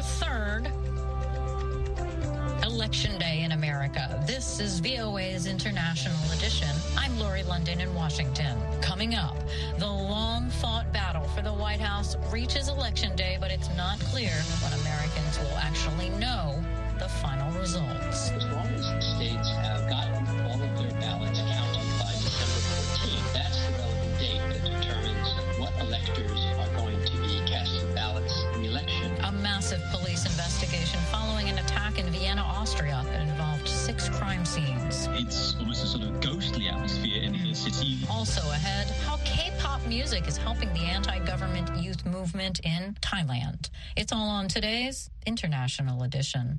3rd, Election Day in America. This is VOA's International Edition. I'm Lori London in Washington. Coming up, the long-fought battle for the White House reaches Election Day, but it's not clear when Americans will actually know the final results. As long as states have gotten all of their ballots counted by December 14th, that's the relevant date that determines what electors are going to be casting ballots in the election. A massive police investigation following an attack in Vienna, Austria that involved 6 crime scenes. It's almost a sort of ghostly atmosphere in the city. Also ahead, how K-pop music is helping the anti-government youth movement in Thailand. It's all on today's International Edition.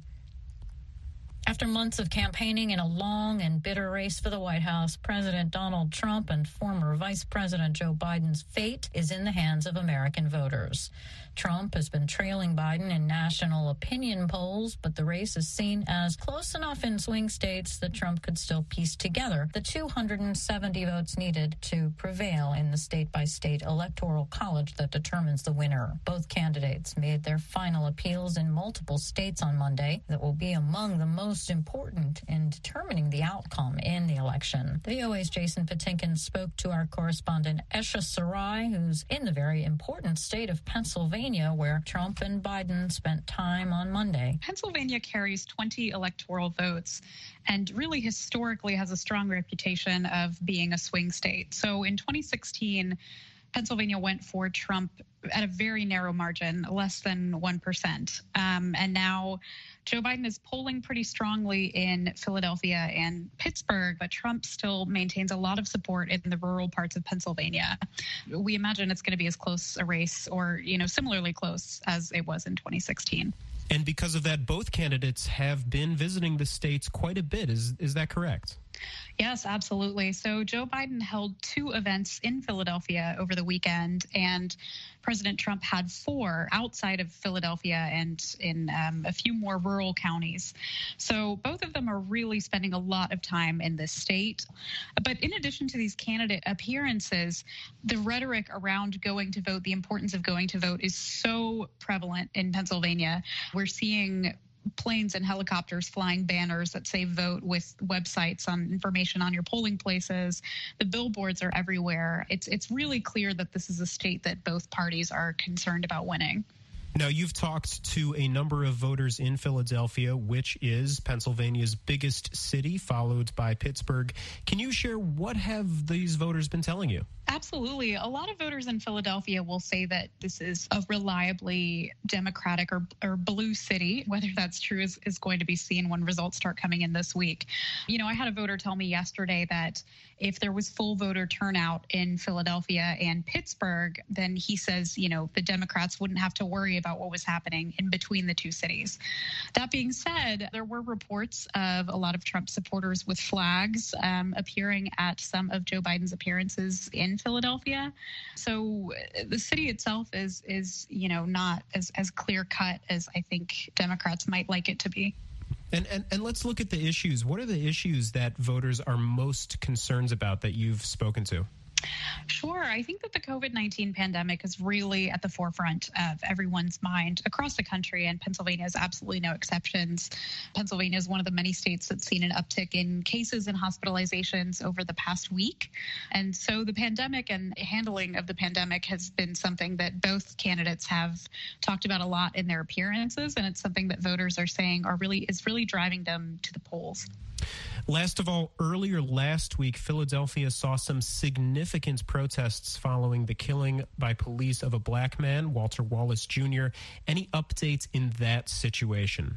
After months of campaigning in a long and bitter race for the White House, President Donald Trump and former Vice President Joe Biden's fate is in the hands of American voters. Trump has been trailing Biden in national opinion polls, but the race is seen as close enough in swing states that Trump could still piece together the 270 votes needed to prevail in the state-by-state electoral college that determines the winner. Both candidates made their final appeals in multiple states on Monday that will be among the most important in determining the outcome in the election. The VOA's Jason Patinkin spoke to our correspondent Esha Sarai, who's in the very important state of Pennsylvania, where Trump and Biden spent time on Monday. Pennsylvania carries 20 electoral votes and really historically has a strong reputation of being a swing state. So in 2016, Pennsylvania went for Trump at a very narrow margin, less than 1%. And now Joe Biden is polling pretty strongly in Philadelphia and Pittsburgh, but Trump still maintains a lot of support in the rural parts of Pennsylvania. We imagine it's going to be as close a race or, similarly close as it was in 2016. And because of that, both candidates have been visiting the states quite a bit. Is that correct? Yes, absolutely. So Joe Biden held 2 events in Philadelphia over the weekend, and President Trump had 4 outside of Philadelphia and in a few more rural counties. So both of them are really spending a lot of time in this state. But in addition to these candidate appearances, the rhetoric around going to vote, the importance of going to vote, is so prevalent in Pennsylvania. We're seeing planes and helicopters flying banners that say vote with websites on information on your polling places. The billboards are everywhere. It's really clear that this is a state that both parties are concerned about winning. Now, you've talked to a number of voters in Philadelphia, which is Pennsylvania's biggest city, followed by Pittsburgh. Can you share what have these voters been telling you? Absolutely. A lot of voters in Philadelphia will say that this is a reliably Democratic or blue city. Whether that's true is going to be seen when results start coming in this week. I had a voter tell me yesterday that if there was full voter turnout in Philadelphia and Pittsburgh, then he says, the Democrats wouldn't have to worry about what was happening in between the 2 cities. That being said, there were reports of a lot of Trump supporters with flags appearing at some of Joe Biden's appearances in Philadelphia. So the city itself is not as clear cut as I think Democrats might like it to be. And let's look at the issues. What are the issues that voters are most concerned about that you've spoken to? Sure. I think that the COVID-19 pandemic is really at the forefront of everyone's mind across the country, and Pennsylvania is absolutely no exceptions. Pennsylvania is one of the many states that's seen an uptick in cases and hospitalizations over the past week. And so the pandemic and handling of the pandemic has been something that both candidates have talked about a lot in their appearances, and it's something that voters are saying is really driving them to the polls. Last of all, earlier last week, Philadelphia saw some significant protests following the killing by police of a black man, Walter Wallace Jr. Any updates in that situation?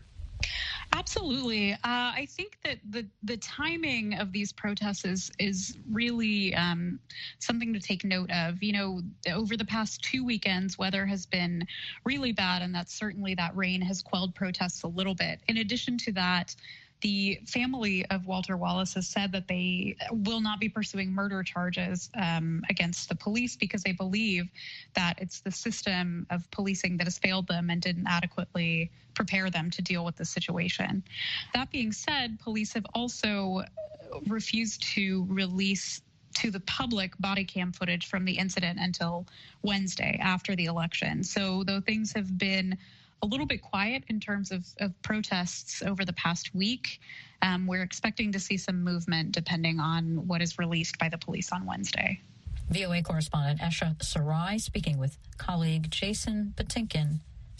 Absolutely. I think that the timing of these protests is really something to take note of. Over the past 2 weekends, weather has been really bad, and that rain has quelled protests a little bit. In addition to that, the family of Walter Wallace has said that they will not be pursuing murder charges against the police because they believe that it's the system of policing that has failed them and didn't adequately prepare them to deal with the situation. That being said, police have also refused to release to the public body cam footage from the incident until Wednesday after the election. So though things have been a little bit quiet in terms of protests over the past week. We're expecting to see some movement depending on what is released by the police on Wednesday. VOA correspondent Esha Sarai speaking with colleague Jason Patinkin.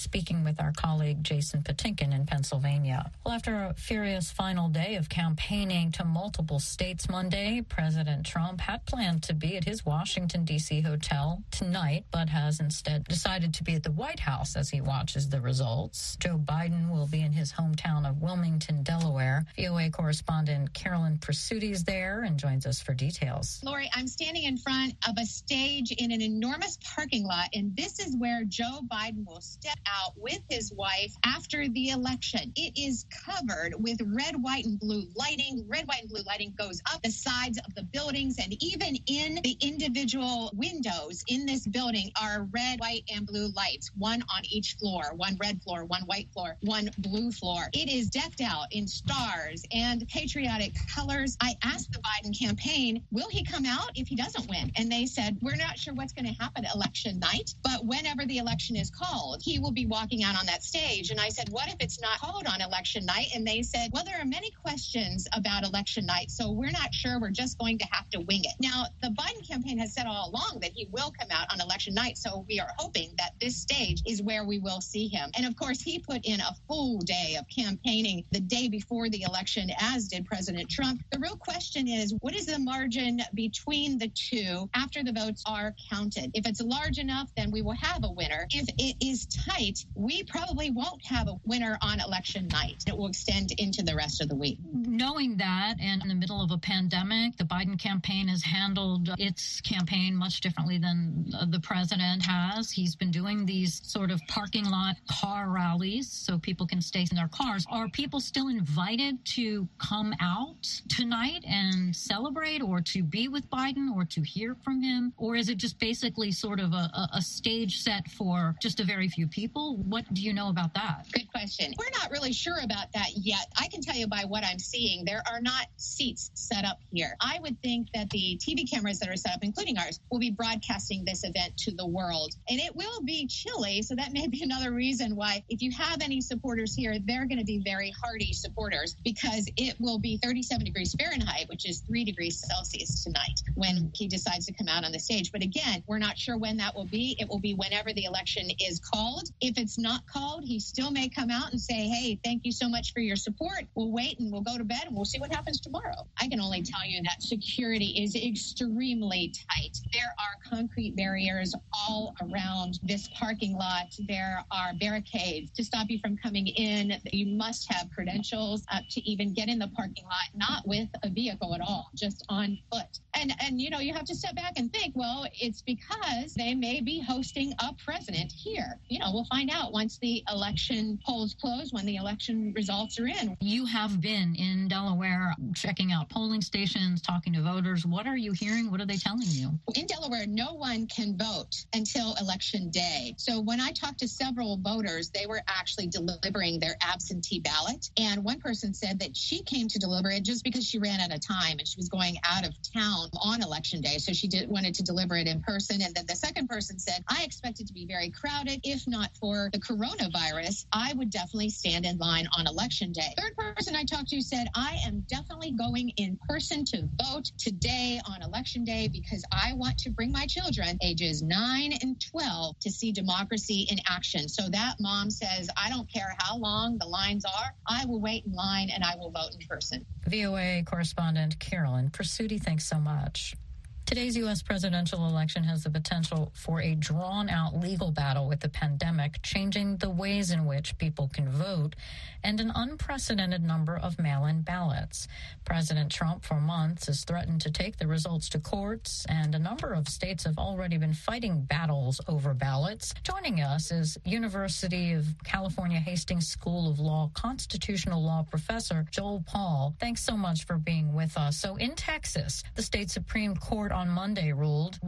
In Pennsylvania. Well, after a furious final day of campaigning to multiple states Monday, President Trump had planned to be at his Washington, D.C. hotel tonight, but has instead decided to be at the White House as he watches the results. Joe Biden will be in his hometown of Wilmington, Delaware. VOA correspondent Carolyn Presutti is there and joins us for details. Lori, I'm standing in front of a stage in an enormous parking lot, and this is where Joe Biden will step out with his wife after the election. It is covered with red, white, and blue lighting. Red, white, and blue lighting goes up the sides of the buildings, and even in the individual windows in this building are red, white, and blue lights, one on each floor, one red floor, one white floor, one blue floor. It is decked out in stars and patriotic colors. I asked the Biden campaign, will he come out if he doesn't win? And they said, we're not sure what's going to happen election night, but whenever the election is called, he will be walking out on that stage. And I said, what if it's not called on election night? And they said, well, there are many questions about election night, so we're not sure. We're just going to have to wing it. Now, the Biden campaign has said all along that he will come out on election night, so we are hoping that this stage is where we will see him. And of course, he put in a full day of campaigning the day before the election, as did President Trump. The real question is, what is the margin between the two after the votes are counted? If it's large enough, then we will have a winner. If it is tight, we probably won't have a winner on election night. It will extend into the rest of the week. Knowing that, and in the middle of a pandemic, the Biden campaign has handled its campaign much differently than the president has. He's been doing these sort of parking lot car rallies so people can stay in their cars. Are people still invited to come out tonight and celebrate, or to be with Biden, or to hear from him? Or is it just basically sort of a stage set for just a very few people? What do you know about that? Good question. We're not really sure about that yet. I can tell you by what I'm seeing, there are not seats set up here. I would think that the TV cameras that are set up, including ours, will be broadcasting this event to the world. And it will be chilly, so that may be another reason why, if you have any supporters here, they're going to be very hardy supporters, because it will be 37 degrees Fahrenheit, which is 3 degrees Celsius tonight, when he decides to come out on the stage. But again, we're not sure when that will be. It will be whenever the election is called. If it's not called, he still may come out and say, hey, thank you so much for your support. We'll wait and we'll go to bed and we'll see what happens tomorrow. I can only tell you that security is extremely tight. There are concrete barriers all around this parking lot. There are barricades to stop you from coming in. You must have credentials to even get in the parking lot, not with a vehicle at all, just on foot. And you know, you have to step back and think, well, it's because they may be hosting a president here. You know, we'll find out once the election polls close, when the election results are in. You have been in Delaware checking out polling stations, talking to voters. What are you hearing? What are they telling you? In Delaware, no one can vote until election day. So when I talked to several voters, they were actually delivering their absentee ballot. And one person said that she came to deliver it just because she ran out of time and she was going out of town on election day. So she wanted to deliver it in person. And then the second person said, I expect it to be very crowded. If not for the coronavirus, I would definitely stand in line on election day. Third person I talked to said, I am definitely going in person to vote today on election day because I want to bring my children ages 9 and 12 to see democracy in action. So that mom says, I don't care how long the lines are. I will wait in line and I will vote in person. VOA correspondent Carolyn Presutti, thanks so much. Today's U.S. presidential election has the potential for a drawn-out legal battle with the pandemic, changing the ways in which people can vote, and an unprecedented number of mail-in ballots. President Trump, for months, has threatened to take the results to courts, and a number of states have already been fighting battles over ballots. Joining us is University of California Hastings School of Law constitutional law professor Joel Paul. Thanks so much for being with us. So in Texas, the state Supreme Court on Monday ruled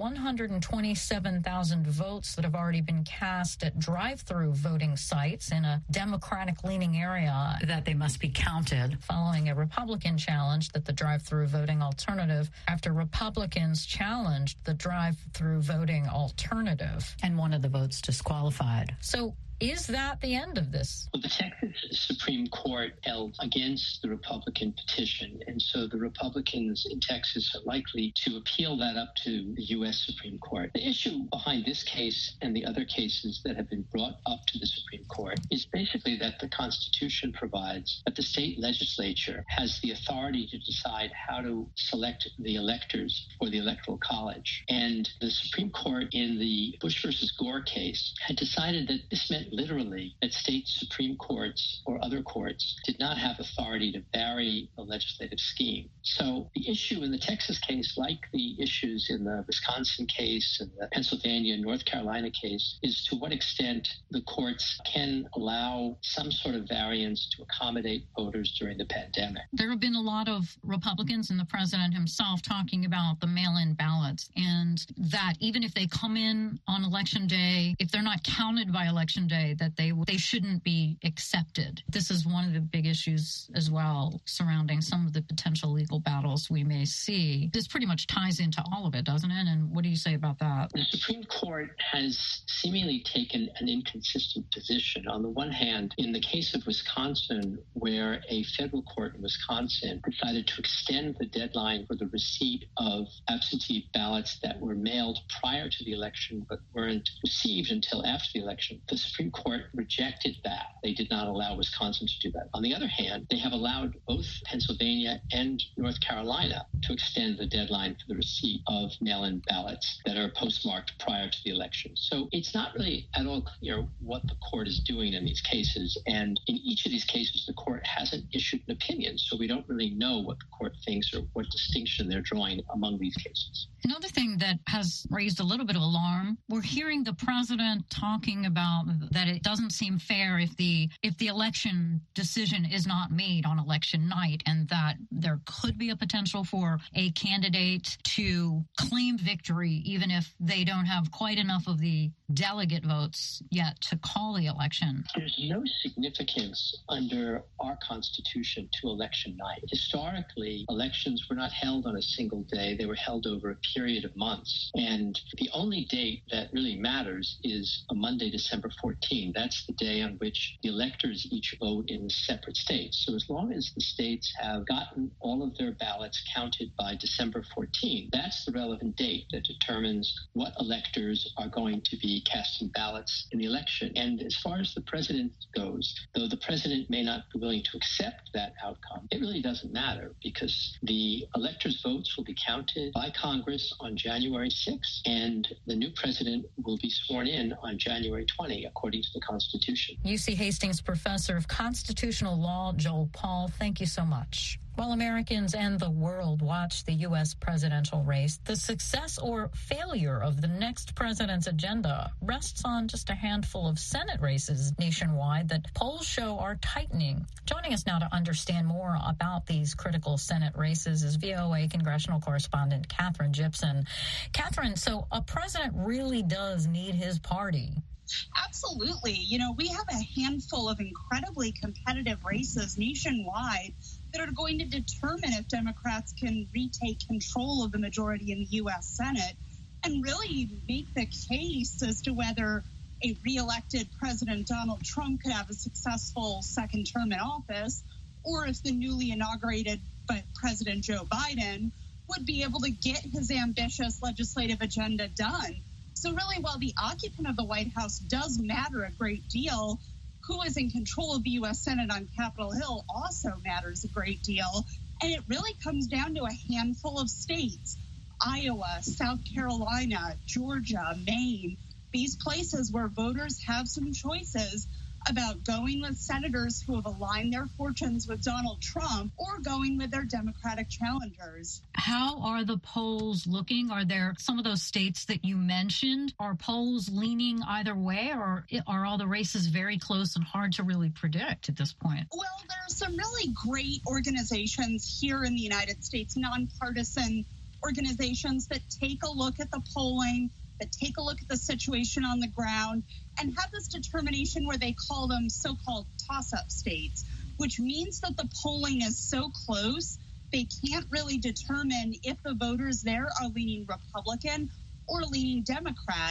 127,000 votes that have already been cast at drive-through voting sites in a Democratic-leaning area that they must be counted, following a Republican challenge that the drive-through voting alternative after Republicans challenged the drive-through voting alternative and one of the votes disqualified. So Is that the end of this? Well, the Texas Supreme Court held against the Republican petition, and so the Republicans in Texas are likely to appeal that up to the U.S. Supreme Court. The issue behind this case and the other cases that have been brought up to the Supreme Court is basically that the Constitution provides that the state legislature has the authority to decide how to select the electors for the Electoral College. And the Supreme Court in the Bush versus Gore case had decided that this meant literally that state Supreme Courts or other courts did not have authority to vary the legislative scheme. So the issue in the Texas case, like the issues in the Wisconsin case and the Pennsylvania and North Carolina case, is to what extent the courts can allow some sort of variance to accommodate voters during the pandemic. There have been a lot of Republicans and the president himself talking about the mail-in ballots, and that even if they come in on Election Day, if they're not counted by Election Day, that they shouldn't be accepted. This is one of the big issues as well surrounding some of the potential legal battles we may see. This pretty much ties into all of it, doesn't it? And what do you say about that? The Supreme Court has seemingly taken an inconsistent position. On the one hand, in the case of Wisconsin, where a federal court in Wisconsin decided to extend the deadline for the receipt of absentee ballots that were mailed prior to the election but weren't received until after the election, the Supreme Court rejected that. They did not allow Wisconsin to do that. On the other hand, they have allowed both Pennsylvania and North Carolina to extend the deadline for the receipt of mail-in ballots that are postmarked prior to the election. So it's not really at all clear what the court is doing in these cases. And in each of these cases, the court hasn't issued an opinion. So we don't really know what the court thinks or what distinction they're drawing among these cases. Another thing that has raised a little bit of alarm, we're hearing the president talking about that it doesn't seem fair if the election decision is not made on election night, and that there could be a potential for a candidate to claim victory even if they don't have quite enough of the delegate votes yet to call the election. There's no significance under our Constitution to election night. Historically, elections were not held on a single day. They were held over a period of months. And the only date that really matters is a Monday, December 14. That's the day on which the electors each vote in separate states. So as long as the states have gotten all of their ballots counted by December 14, that's the relevant date that determines what electors are going to be casting ballots in the election. And as far as the president goes, though the president may not be willing to accept that outcome, it really doesn't matter because the electors' votes will be counted by Congress on January 6th, and the new president will be sworn in on January 20, according to the Constitution. UC Hastings professor of constitutional law, Joel Paul, thank you so much. While Americans and the world watch the U.S. presidential race, the success or failure of the next president's agenda rests on just a handful of Senate races nationwide that polls show are tightening. Joining us now to understand more about these critical Senate races is VOA congressional correspondent Katherine Gibson. Katherine, so a president really does need his party. Absolutely. You know, we have a handful of incredibly competitive races nationwide that are going to determine if Democrats can retake control of the majority in the U.S. Senate and really make the case as to whether a reelected President Donald Trump could have a successful second term in office, or if the newly inaugurated President Joe Biden would be able to get his ambitious legislative agenda done. So really, while the occupant of the White House does matter a great deal, who is in control of the U.S. Senate on Capitol Hill also matters a great deal. And it really comes down to a handful of states: Iowa, South Carolina, Georgia, Maine, these places where voters have some choices about going with senators who have aligned their fortunes with Donald Trump or going with their Democratic challengers. How are the polls looking? Are there some of those states that you mentioned? Are polls leaning either way, or are all the races very close and hard to really predict at this point? Well, there are some really great organizations here in the United States, nonpartisan organizations that take a look at the polling, that take a look at the situation on the ground, and have this determination where they call them so-called toss-up states, which means that the polling is so close, they can't really determine if the voters there are leaning Republican or leaning Democrat.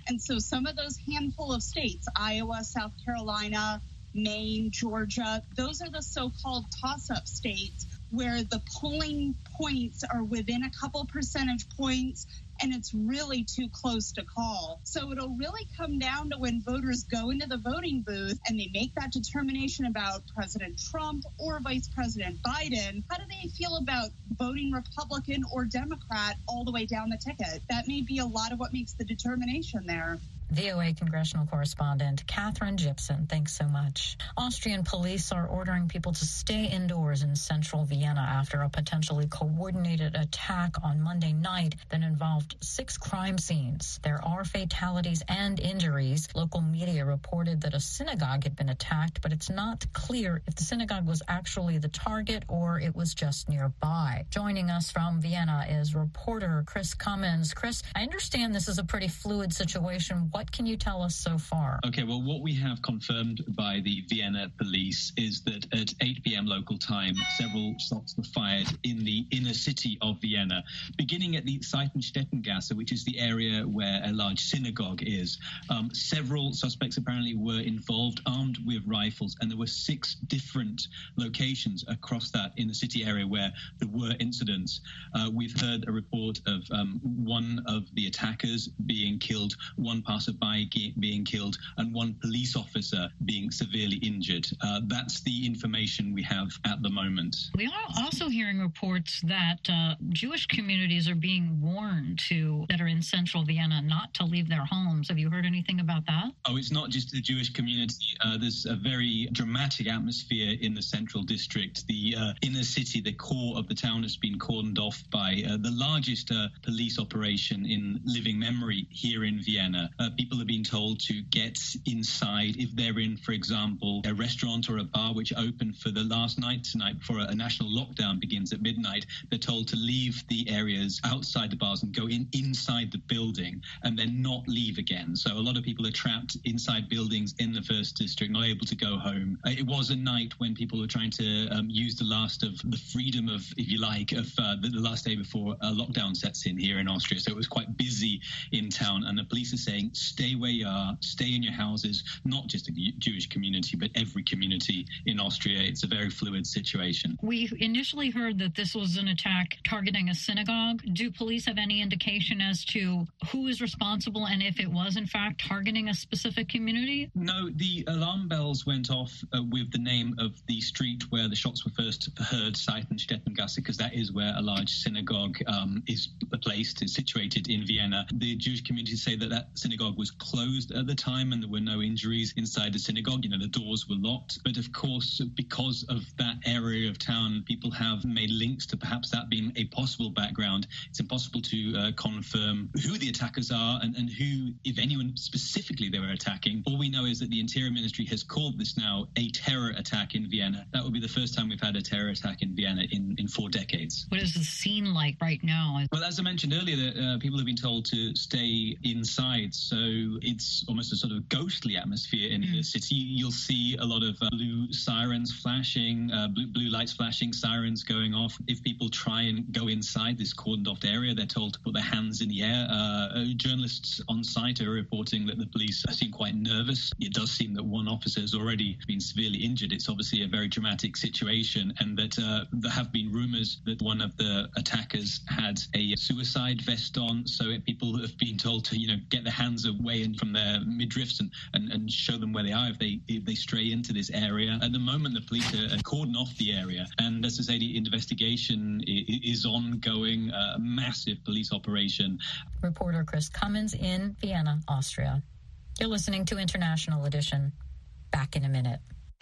And so some of those handful of states, Iowa, South Carolina, Maine, Georgia, those are the so-called toss-up states where the polling points are within a couple percentage points and it's really too close to call. So it'll really come down to when voters go into the voting booth and they make that determination about President Trump or Vice President Biden. How do they feel about voting Republican or Democrat all the way down the ticket? That may be a lot of what makes the determination there. VOA congressional correspondent Catherine Gibson, thanks so much. Austrian police are ordering people to stay indoors in central Vienna after a potentially coordinated attack on Monday night that involved 6 crime scenes. There are fatalities and injuries. Local media reported that a synagogue had been attacked, but it's not clear if the synagogue was actually the target or it was just nearby. Joining us from Vienna is reporter Chris Cummins. Chris, I understand this is a pretty fluid situation. What can you tell us so far? Okay, well, what we have confirmed by the Vienna police is that at 8 p.m. local time, several shots were fired in the inner city of Vienna, beginning at the Seitenstädtengasse, which is the area where a large synagogue is. Several suspects apparently were involved, armed with rifles, and there were 6 different locations across that inner city area where there were incidents. We've heard a report of one of the attackers being killed, one passerby being killed, and one police officer being severely injured. That's the information we have at the moment. We are also hearing reports that Jewish communities are being warned that are in central Vienna not to leave their homes. Have you heard anything about that? Oh, it's not just the Jewish community. There's a very dramatic atmosphere in the central district. The inner city, the core of the town, has been cordoned off by the largest police operation in living memory here in Vienna. People are being told to get inside if they're in, for example, a restaurant or a bar which opened for the last night tonight before a national lockdown begins at midnight. They're told to leave the areas outside the bars and go inside the building and then not leave again. So a lot of people are trapped inside buildings in the first district, not able to go home. It was a night when people were trying to use the last of the freedom of, if you like, of the last day before lockdown sets in here in Austria. So it was quite busy in town, and the police are saying, stay where you are, stay in your houses, not just the Jewish community, but every community in Austria. It's a very fluid situation. We initially heard that this was an attack targeting a synagogue. Do police have any indication as to who is responsible and if it was, in fact, targeting a specific community? No, the alarm bells went off with the name of the street where the shots were first heard, Seitenstädtengasse, because that is where a large synagogue is placed, is situated in Vienna. The Jewish community say that synagogue was closed at the time and there were no injuries inside the synagogue. You know, the doors were locked. But of course, because of that area of town, people have made links to perhaps that being a possible background. It's impossible to confirm who the attackers are and who, if anyone specifically they were attacking. All we know is that the Interior Ministry has called this now a terror attack in Vienna. That would be the first time we've had a terror attack in Vienna in 4 decades. What is the scene like right now? Well, as I mentioned earlier, that people have been told to stay inside. So it's almost a sort of ghostly atmosphere in the city. You'll see a lot of blue sirens flashing, blue lights flashing, sirens going off. If people try and go inside this cordoned off area, they're told to put their hands in the air. Journalists on site are reporting that the police seem quite nervous. It does seem that one officer has already been severely injured. It's obviously a very dramatic situation, and that there have been rumors that one of the attackers had a suicide vest on. So people have been told to, get their hands away from their midriffs and show them where they are if they stray into this area. At the moment, the police are cordon off the area, and as I say, the investigation is ongoing. A massive police operation. Reporter Chris Cummins in Vienna, Austria. You're listening to International Edition. Back in a minute.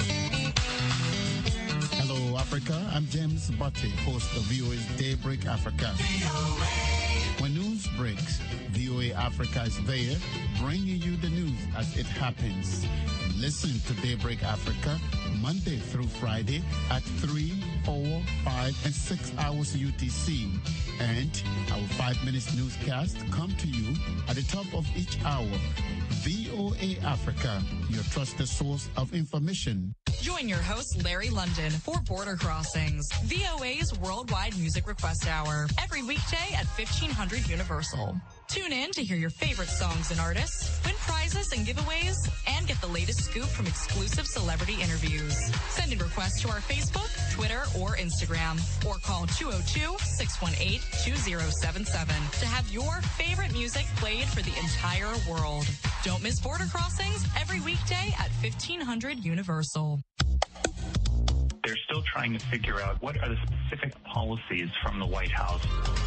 Hello, Africa. I'm James Butte, host of VOA's Daybreak Africa. When news breaks, VOA Africa is there, bringing you the news as it happens. Listen to Daybreak Africa Monday through Friday at 3, 4, 5, and 6 hours UTC. And our 5 minutes newscast come to you at the top of each hour. VOA Africa, your trusted source of information. Join your host, Larry London, for Border Crossings, VOA's worldwide music request hour, every weekday at 1500 Universal. Tune in to hear your favorite songs and artists, win prizes and giveaways, and get the latest scoop from exclusive celebrity interviews. Send in requests to our Facebook, Twitter, or Instagram, or call 202-618-2077 to have your favorite music played for the entire world. Don't miss Border Crossings every weekday at 1500 Universal. They're still trying to figure out what are the specific policies from the White House.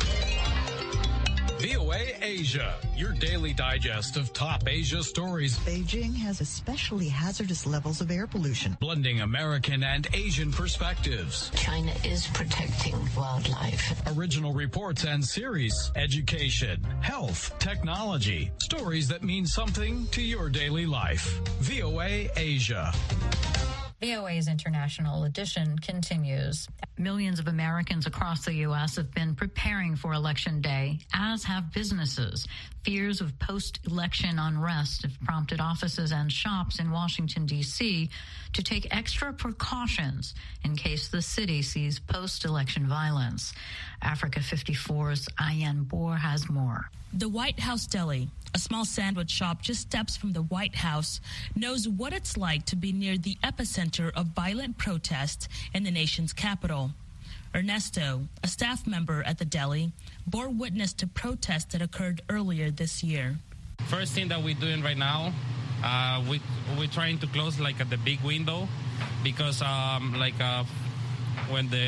VOA Asia, your daily digest of top Asia stories. Beijing has especially hazardous levels of air pollution. Blending American and Asian perspectives. China is protecting wildlife. Original reports and series. Education, health, technology. Stories that mean something to your daily life. VOA Asia. VOA's International Edition continues. Millions of Americans across the U.S. have been preparing for Election Day, as have businesses. Fears of post-election unrest have prompted offices and shops in Washington, D.C. to take extra precautions in case the city sees post-election violence. Africa 54's Ayan Boer has more. The White House Deli, a small sandwich shop just steps from the White House, knows what it's like to be near the epicenter of violent protest in the nation's capital. Ernesto, a staff member at the deli, bore witness to protests that occurred earlier this year. First thing that we're doing right now, we're trying to close like at the big window because when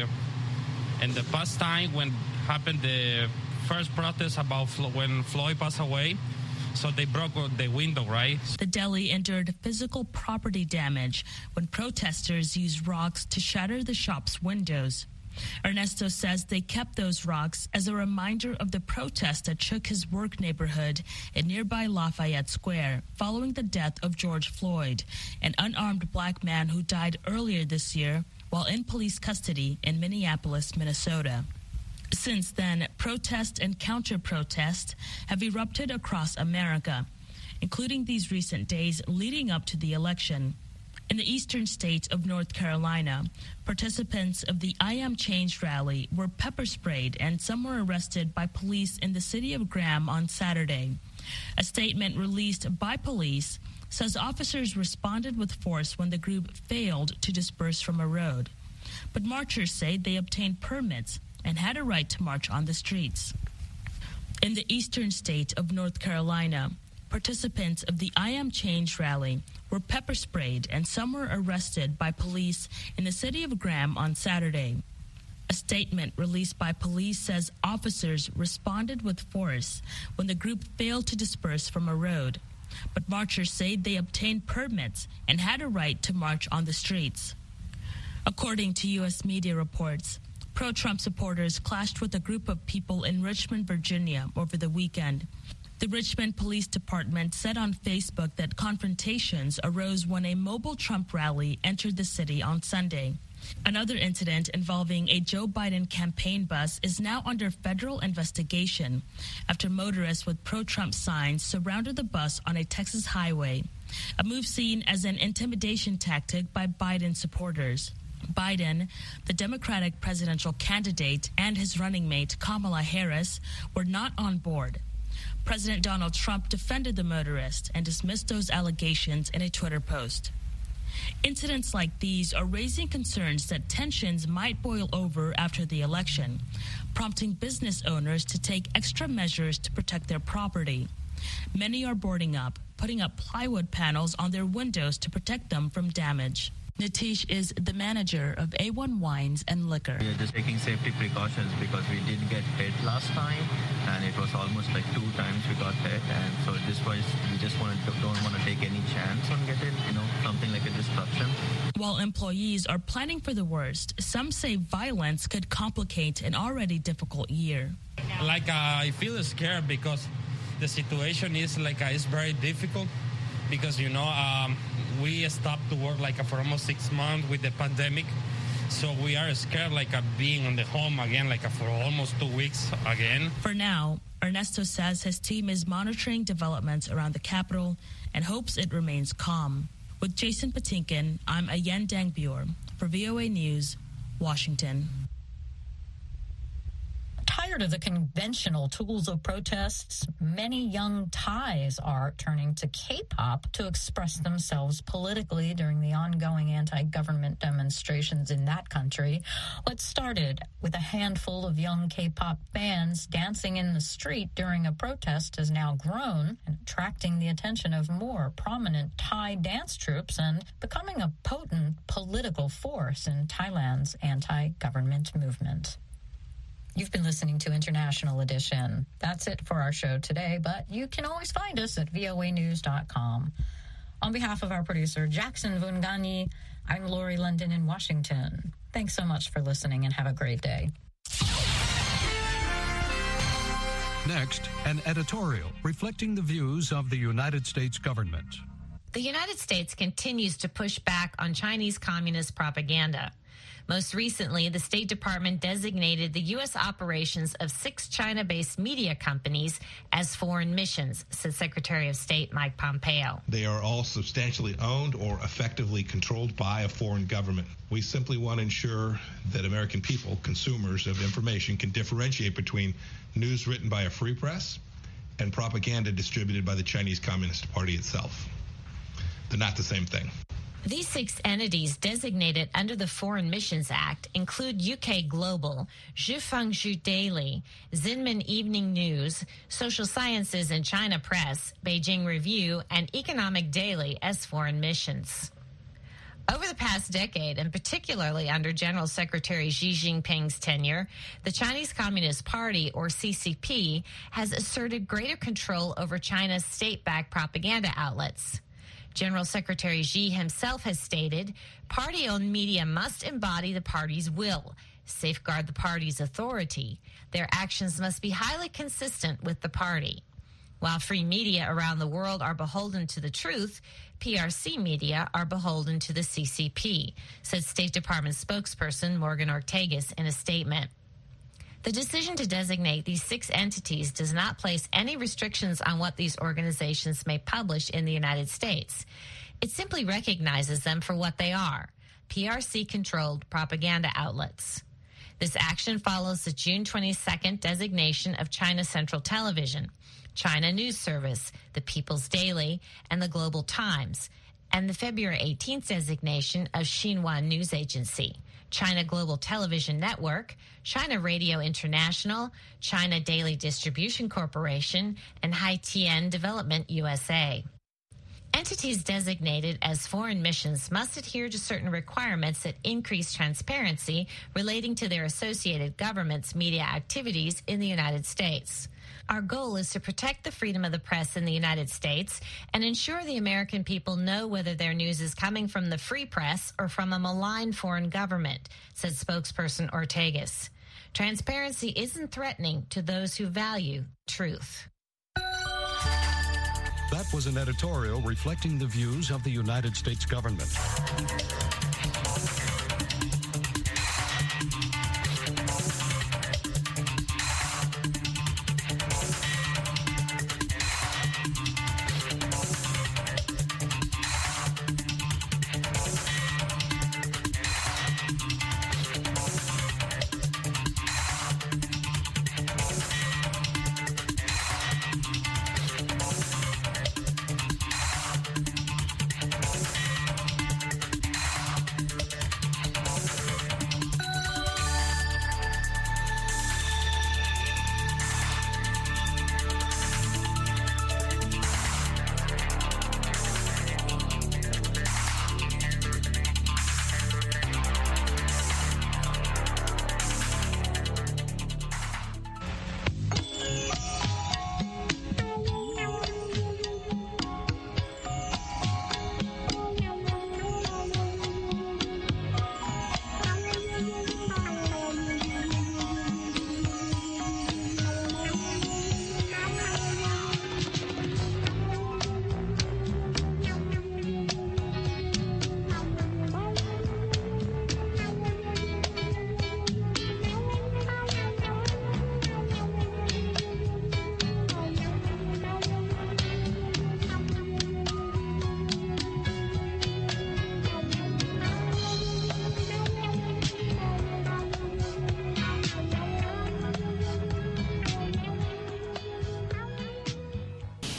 in the past time when happened the first protest about when Floyd passed away, so they broke the window, right? The deli endured physical property damage when protesters used rocks to shatter the shop's windows. Ernesto says they kept those rocks as a reminder of the protest that shook his work neighborhood in nearby Lafayette Square following the death of George Floyd, an unarmed black man who died earlier this year while in police custody in Minneapolis, Minnesota. Since then, protest and counter-protest have erupted across America, including these recent days leading up to the election. In the eastern state of North Carolina, participants of the I Am Changed rally were pepper sprayed and some were arrested by police in the city of Graham on Saturday. A statement released by police says officers responded with force when the group failed to disperse from a road. But marchers say they obtained permits and had a right to march on the streets. In the eastern state of North Carolina, participants of the I Am Changed rally were pepper sprayed and some were arrested by police in the city of Graham on Saturday. A statement released by police says officers responded with force when the group failed to disperse from a road. But marchers say they obtained permits and had a right to march on the streets. According to U.S. media reports, pro-Trump supporters clashed with a group of people in Richmond, Virginia over the weekend. The Richmond Police Department said on Facebook that confrontations arose when a mobile Trump rally entered the city on Sunday. Another incident involving a Joe Biden campaign bus is now under federal investigation after motorists with pro-Trump signs surrounded the bus on a Texas highway, a move seen as an intimidation tactic by Biden supporters. Biden, the Democratic presidential candidate, and his running mate Kamala Harris were not on board. President Donald Trump defended the motorist and dismissed those allegations in a Twitter post. Incidents like these are raising concerns that tensions might boil over after the election, prompting business owners to take extra measures to protect their property. Many are boarding up, putting up plywood panels on their windows to protect them from damage. Nitish is the manager of A1 Wines and Liquor. We are just taking safety precautions because we did get hit last time, and it was almost like 2 times we got hit, and so this was we just don't want to take any chance on getting something like a disruption. While employees are planning for the worst, some say violence could complicate an already difficult year. I feel scared because the situation is it's very difficult because we stopped to work for almost 6 months with the pandemic. So we are scared being on the home again for almost 2 weeks again. For now, Ernesto says his team is monitoring developments around the Capitol and hopes it remains calm. With Jason Patinkin, I'm Ayen Dangbyor for VOA News, Washington. Tired of the conventional tools of protests, many young Thais are turning to K-pop to express themselves politically during the ongoing anti-government demonstrations in that country. What started with a handful of young K-pop fans dancing in the street during a protest has now grown, attracting the attention of more prominent Thai dance troupes and becoming a potent political force in Thailand's anti-government movement. You've been listening to International Edition. That's it for our show today, but you can always find us at voanews.com. On behalf of our producer, Jackson Vungani, I'm Lori London in Washington. Thanks so much for listening and have a great day. Next, an editorial reflecting the views of the United States government. The United States continues to push back on Chinese communist propaganda. Most recently, the State Department designated the U.S. operations of 6 China-based media companies as foreign missions, said Secretary of State Mike Pompeo. They are all substantially owned or effectively controlled by a foreign government. We simply want to ensure that American people, consumers of information, can differentiate between news written by a free press and propaganda distributed by the Chinese Communist Party itself. They're not the same thing. These 6 entities designated under the Foreign Missions Act include UK Global, Zhifengzhu Daily, Xinmin Evening News, Social Sciences and China Press, Beijing Review, and Economic Daily as foreign missions. Over the past decade, and particularly under General Secretary Xi Jinping's tenure, the Chinese Communist Party, or CCP, has asserted greater control over China's state-backed propaganda outlets. General Secretary Xi himself has stated, party-owned media must embody the party's will, safeguard the party's authority. Their actions must be highly consistent with the party. While free media around the world are beholden to the truth, PRC media are beholden to the CCP, said State Department spokesperson Morgan Ortagus in a statement. The decision to designate these 6 entities does not place any restrictions on what these organizations may publish in the United States. It simply recognizes them for what they are, PRC-controlled propaganda outlets. This action follows the June 22nd designation of China Central Television, China News Service, the People's Daily, and the Global Times, and the February 18th designation of Xinhua News Agency, China Global Television Network, China Radio International, China Daily Distribution Corporation, and Haitian Development USA. Entities designated as foreign missions must adhere to certain requirements that increase transparency relating to their associated government's media activities in the United States. Our goal is to protect the freedom of the press in the United States and ensure the American people know whether their news is coming from the free press or from a malign foreign government, said spokesperson Ortagus. Transparency isn't threatening to those who value truth. That was an editorial reflecting the views of the United States government.